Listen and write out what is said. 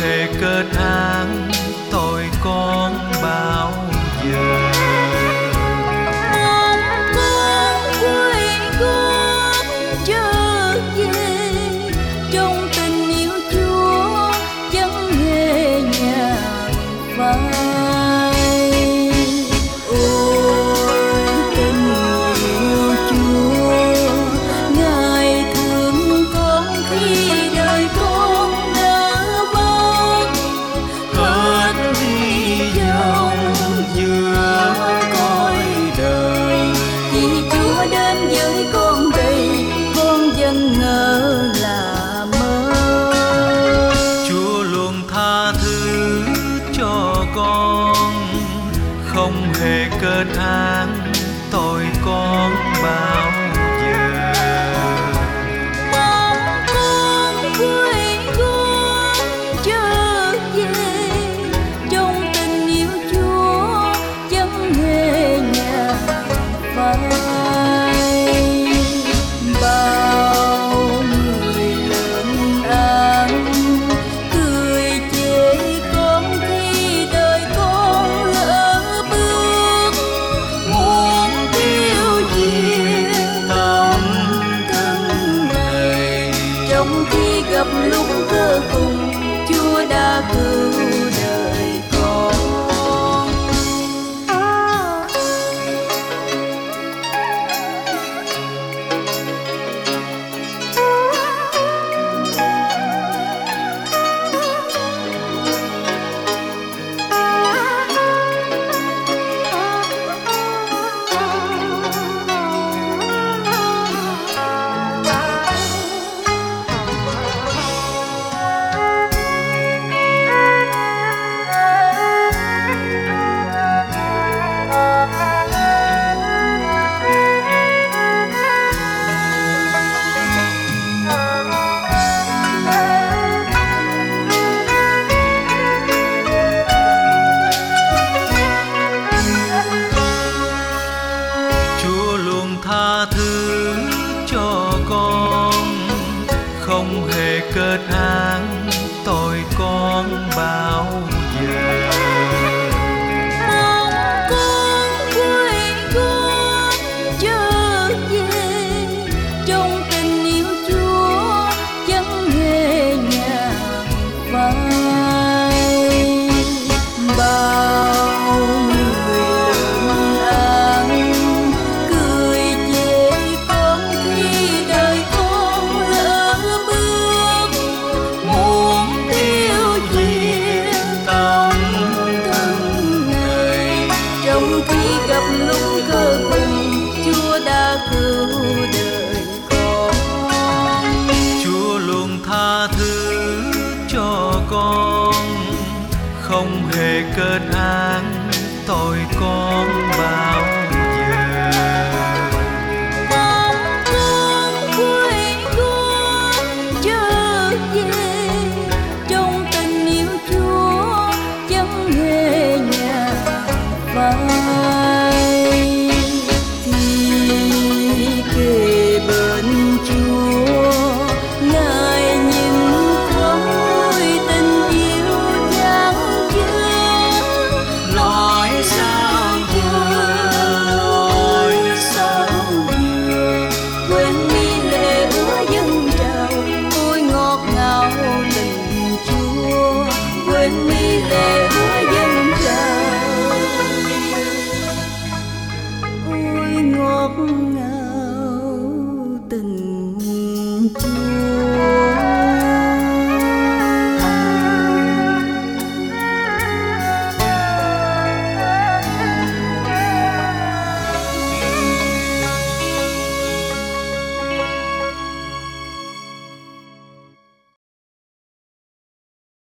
hề kết án tội con bao giờ. Mong con quay gót trở về trong tình yêu Chúa chẳng hề nhạt phai. Ôi tình yêu Chúa, Ngài thương con khi đời con đã mất hết hy vọng giữa cõi đời. Vì Chúa đến với con đây, con vẫn ngỡ là mơ. Chúa luôn tha thứ cho con, không hề kết án tội con bao giờ. Mong con quay gót trở về trong tình yêu Chúa chẳng hề nhạt phai. Bao người lên án cười chê con khi đời con lỡ bước, muốn tiêu diệt tâm thân này. Trong khi gặp lúc cơ cùng, Chúa đã cứu đời con. Chúa luôn tha thứ cho con, không hề kết án tội con bao giờ. Mong con quay gót trở về trong tình yêu Chúa chẳng hề nhạt phai. Bao người lên án cười chê con khi đời con lỡ bước, muốn tiêu diệt tâm thân này. Trong khi gặp lúc cơ cùng, Chúa đã cứu đời con. Chúa luôn tha thứ cho con, không hề kết án tội con bao giờ. Mong con quay gót trở về trong tình yêu Chúa chẳng hề nhạt phai. Khi kề bên Chúa, Ngài nhìn khối tình yêu chan chứa. Nói sao vừa quên đi lệ ứa dâng trào, ôi ngọt ngào tình Chúa. Quên đi lệ